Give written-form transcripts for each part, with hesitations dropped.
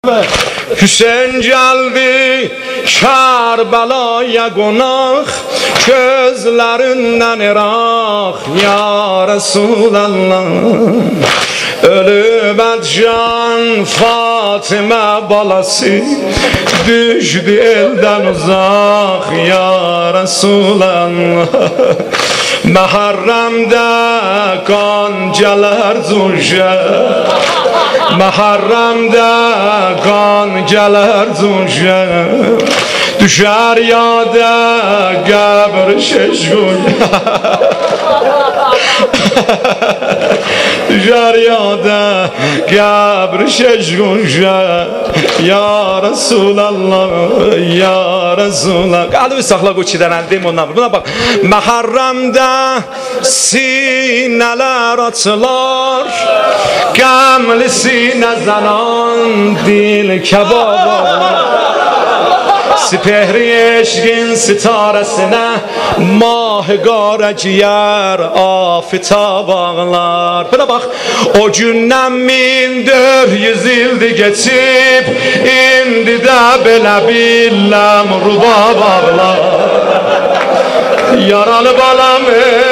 Hüseyin geldi Kerbela'ya konak, gözlerinden Irak ya Resulallah. Ölüp can Fatıma balası, düştü elden uzak ya Resulallah. Muharrem'de qancalar cunşa, Muharrem'de qancalar cunşa, düşer yada qəbr şeşgun. Düşer yada qəbr şeşgunşa ya Resulallah, ya Resulallah. Qalbi saxla bu çidən deyim ondan. Buna bak. Muharrem'de sineler açılar, qəmli sinə zanan dil kebab. Sipehri eşkin sitaresine mahgara ciğer afitab ağlar. Buna bak, o günden 1400 yıldı geçip, indi de belə billem rubab ağlar. Yaralı balam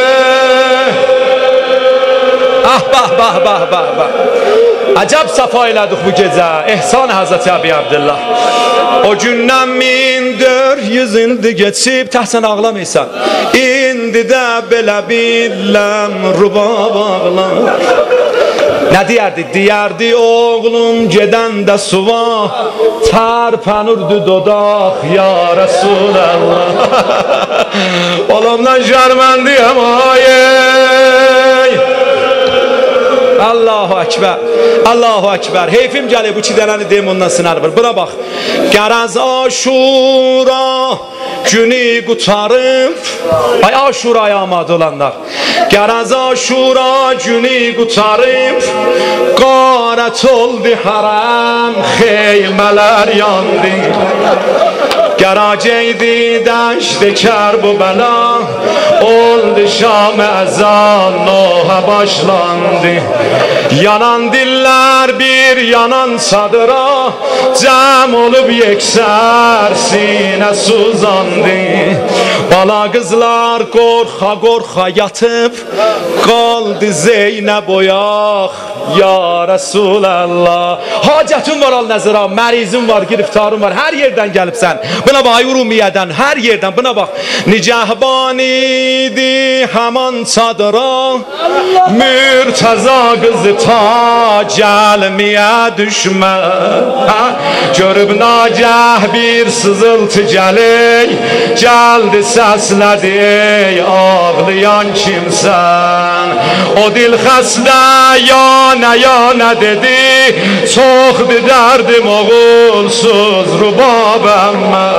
ah bah bah bah bah bah. Acab safa elədik bu gecə, ehsan Hazreti Abi Abdullah. O gündən 1400 ildi geçib, təhsən ağlamaysan, indi də belə billəm rubab ağlar. Nə deyərdi? Deyərdi oğlum gedəndə suva, tərpənirdi dodaq ya Resulallah. Oğlumdan şərməndiyəm ayey. Allahu Ekber, Allahu Ekber. Heyfim gəlir bu çidənəni deyim ondan sınarır. Buna bax. Qəraz Aşura günü qutarıb, ay Aşuraya amad olanlar. Qəraz Aşura günü qutarıb, qarət oldu hərəm, xeymələr yandı. Geraceydi deşti Kerbela, oldu Şam ezan noha başlandı. Yanan diller bir yanan sadıra, cem olup yekser sine suzandı. Bala kızlar korka korka yatıp, kaldı Zeynep oyaq ya Resulallah. Hacətin var al-nəzira, mərizin var, giriftarın var, her yerden gelipsən. Buna bak, Urumiyədən, her yerden buna bak. Nicahban idi haman çadıra, Mürtəza kızı ta gelmeye düşme. Görüb nagah bir sızıltı gəley, geldi səslədi ey ağlayan kimsən. O dil xəstə yana dedi, çoxdu dərdim oğulsuz rubabəm mən.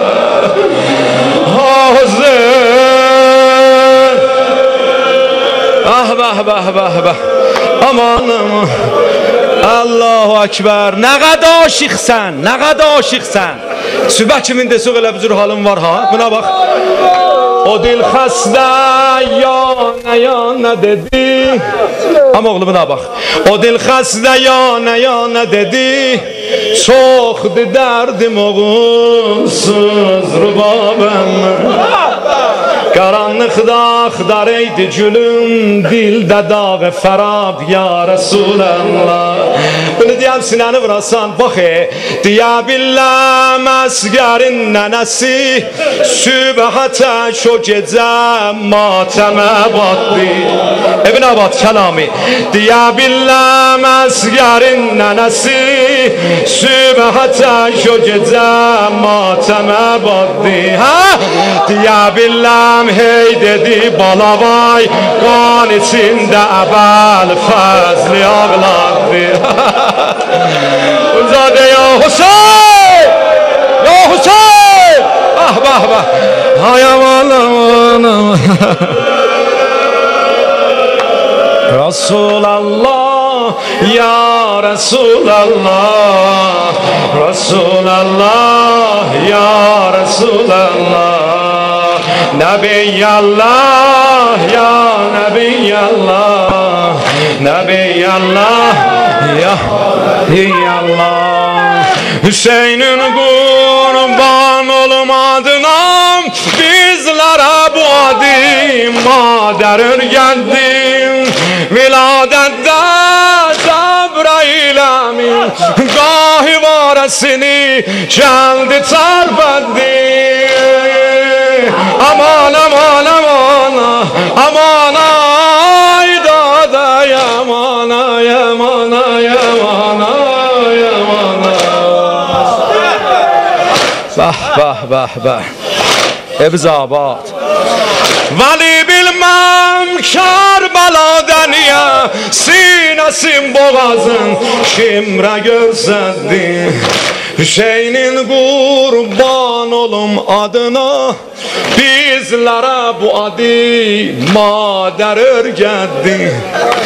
Ah bah bah bah bah. Aman aman. Allahu Ekber. Nə qədər aşıqsən, nə qədər aşıqsən. Sübh kimin desə elə bir halın var ha. Buna bax. O dil xəstə yana dedi. Amma oğlum buna bax. O dil xəstə yana dedi. Çoxdu dərdim oğulsuz rubabəm. Qaranlıqda axdareydi gülüm, dildə dağı fərab ya Resulallah. Bunu deyəm sinəni vurasan, bax deyə billəm əsgərin nənəsi, sübhətə şo gecə matəmə batdı. Ebn Abad kəlami. Deyə billəm əsgərin nənəsi, sübhətə şo gecə matəmə batdı. Deyə billəm hey dedi balavay, qan içində əbəl fəzli ağlardı. Uzadə ya Hüseyin, ya Hüseyin. Ah bah bah. Ay aman aman aman. Resulallah, ya Resulallah, Resulallah, ya Resulallah. Nebiyallah ya Nebiyallah, Nebiyallah ya Nebiyallah. Hüseyin'in kurban olmadına bizlere bu adi mader geldi. Viladette Cebrail emin gahi varesini geldi terbetti. Aman aman aman aman ay dada yaman ay yaman ay yaman ay yaman. Bah bah bah bah. Ebzabad. Vali bilmem Kerbela'da niye sinesin boğazın kimre görsetti. Hüseyin'in kurban olum adına bizlere bu adi mader örgetti.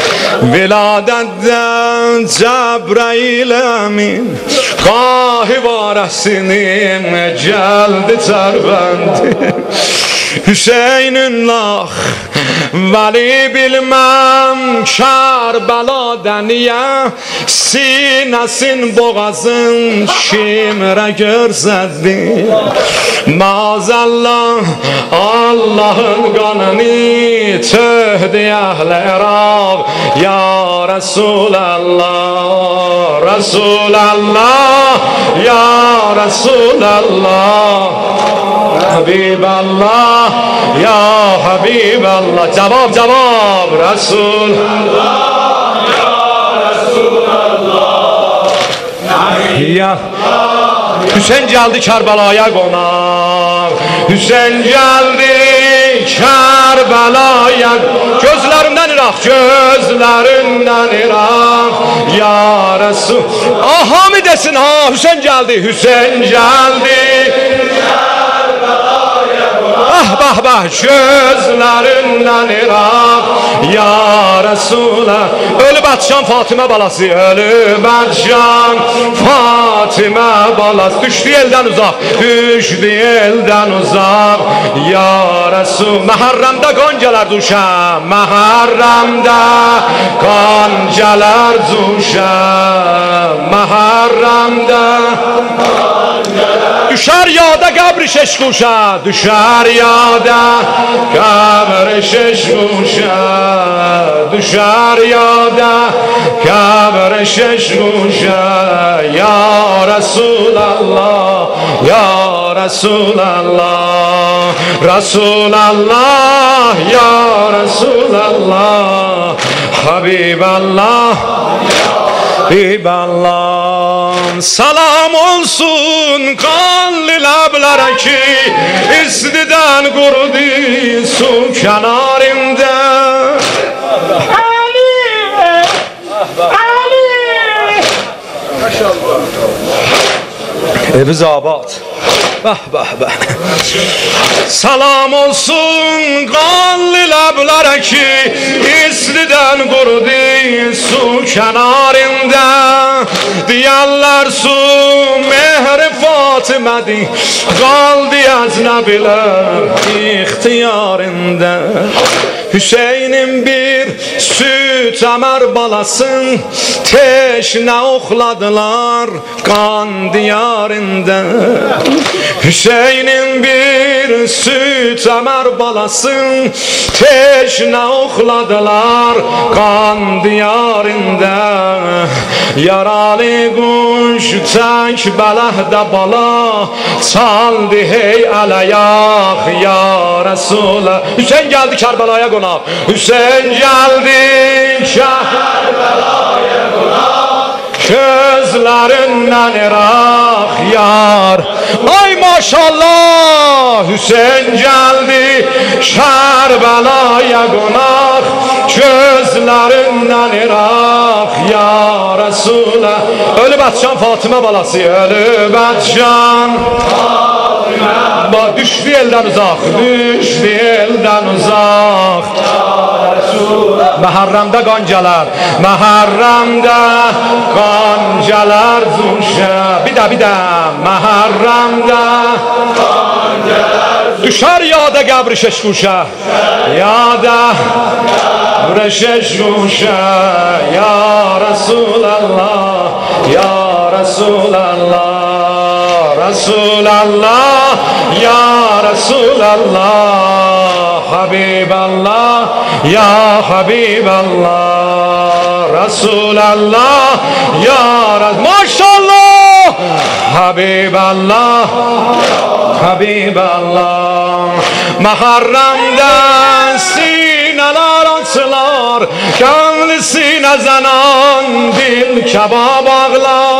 Viladetten Cebrail emin gahi varesinin geldi terbendi. Hüseyin'in lah vali bilmem Kerbela'da niye sinesin boğazın şimre görsetti. Maazallah Allah'ın kanını töhdü ehl-i Irak ya Resulallah Resulallah ya Resulallah Habiballah ya Habiballah. Cevap cevap Resulallah ya Resulallah ya. Hüseyin geldi Kerbela'ya konak. Hüseyin geldi Kerbela'ya. Gözlerinden Irak, gözlerinden Irak ya Resul. Aha mı desin ha? Hüseyin geldi, Hüseyin geldi. Ah bah bah gözlerinden Irak ya Resulallah. Ölü Batşan Fatime balası, ölü Batşan Fatime balası. Düştü elden uzak, düştü elden uzak ya Resul. Muharremde goncalar düşer, Muharremde goncalar düşer, Muharremde düşer yada kabri şeş kuşa, düşer yada kabri şeş kuşa, düşer yada kabri şeş kuşa ya Resulallah ya Resulallah Resulallah ya Resulallah Habiballah Habiballah. Salam olsun kanlı lablere ki istiden kurudu su kenarında. Ali Ali maşallah. Ebzabad. Bah bah bah. Salam olsun kanlı lablere ki istiden kurudu su kenarında. Diyarlar su mehri Fatime'di kaldı ecnebiler ihtiyarında. Hüseyin'in bir süt emer balasın teşne okladılar kan diyarında. Hüseyin'in bir süt emer balasın teşne okladılar kan diyarında. Yaralı kuş tek belehde bala çaldı hey alayak ya Resulallah. Hüseyin geldi Kerbela'ya konak. Hüseyin geldi Kerbela'ya konak. Gözlerinden Irak yar. Ay maşallah Hüseyin geldi Kerbela'ya konak. Gözlerinden Irak ya Resulallah. Ölü Batşan Fatime balası, ölü Batşan Fatime. Düştü elden uzak, düştü elden uzak. Muharremde goncalar, Muharremde goncalar düşer. Bir daha Muharremde goncalar düşer yada kabri şeş kuşa, yada kabri şeş kuşa ya Resulallah ya Resulallah. رسول الله یا رسول الله حبیب الله یا حبیب الله رسول الله یا رسول ماشاءالله حبیب الله حبیب الله محرمden sineler açılar, gönlü sine zanan dil kebab ağlar.